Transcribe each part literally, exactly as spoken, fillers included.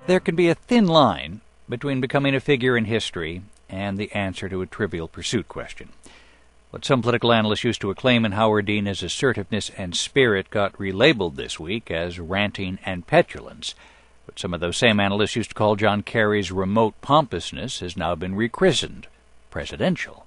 There can be a thin line between becoming a figure in history and the answer to a Trivial Pursuit question. What some political analysts used to acclaim in Howard Dean as assertiveness and spirit got relabeled this week as ranting and petulance. What some of those same analysts used to call John Kerry's remote pompousness has now been rechristened presidential.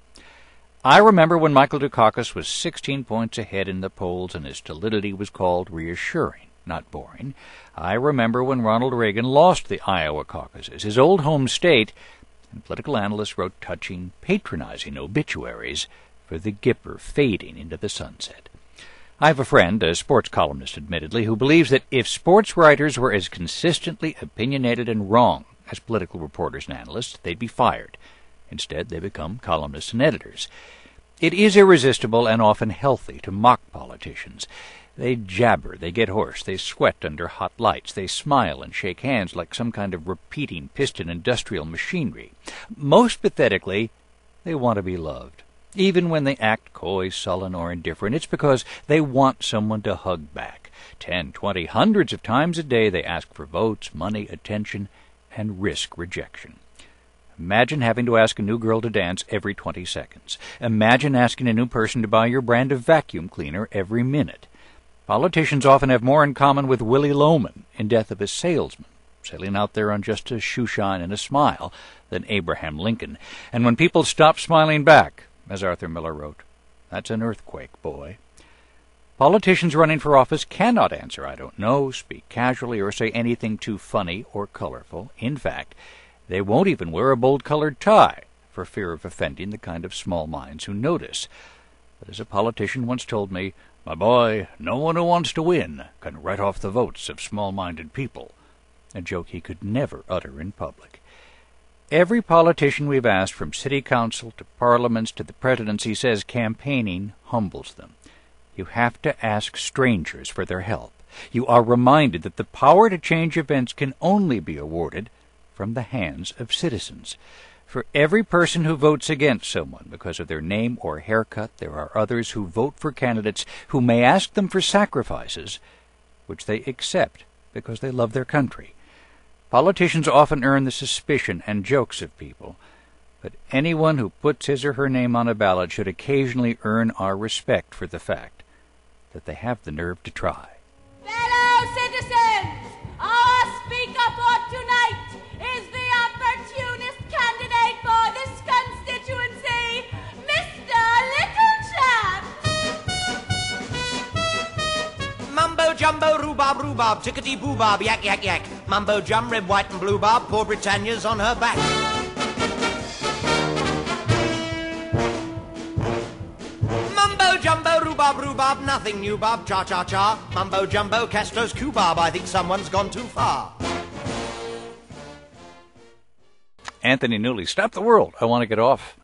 I remember when Michael Dukakis was sixteen points ahead in the polls and his stolidity was called reassuring, not boring. I remember when Ronald Reagan lost the Iowa caucuses, his old home state, and political analysts wrote touching, patronizing obituaries for the Gipper fading into the sunset. I have a friend, a sports columnist admittedly, who believes that if sports writers were as consistently opinionated and wrong as political reporters and analysts, they'd be fired. Instead, they become columnists and editors. It is irresistible and often healthy to mock politicians. They jabber, they get hoarse, they sweat under hot lights, they smile and shake hands like some kind of repeating piston industrial machinery. Most pathetically, they want to be loved. Even when they act coy, sullen, or indifferent, it's because they want someone to hug back. Ten, twenty, hundreds of times a day they ask for votes, money, attention, and risk rejection. Imagine having to ask a new girl to dance every twenty seconds. Imagine asking a new person to buy your brand of vacuum cleaner every minute. Politicians often have more in common with Willie Loman in Death of a Salesman, sailing out there on just a shoeshine and a smile, than Abraham Lincoln. And when people stop smiling back, as Arthur Miller wrote, that's an earthquake, boy. Politicians running for office cannot answer I don't know, speak casually, or say anything too funny or colorful. In fact, they won't even wear a bold-colored tie for fear of offending the kind of small minds who notice. But as a politician once told me, "My boy, no one who wants to win can write off the votes of small-minded people," a joke he could never utter in public. Every politician we've asked, from city council to parliaments to the presidency, says campaigning humbles them. You have to ask strangers for their help. You are reminded that the power to change events can only be awarded from the hands of citizens. For every person who votes against someone because of their name or haircut, there are others who vote for candidates who may ask them for sacrifices, which they accept because they love their country. Politicians often earn the suspicion and jokes of people, but anyone who puts his or her name on a ballot should occasionally earn our respect for the fact that they have the nerve to try. Fellow citizens, our speaker for tonight is the opportunist candidate for this constituency, Mister Little Chap. Mumbo jumbo, rhubarb, rhubarb, tickety boo bob, yak yak yak. Mumbo jum, red, white, and blue bob, poor Britannia's on her back. Mumbo jumbo, rhubarb, rhubarb, nothing new bob, cha cha cha. Mumbo jumbo, Castro's Q-barb, I think someone's gone too far. Anthony Newley, stop the world. I want to get off.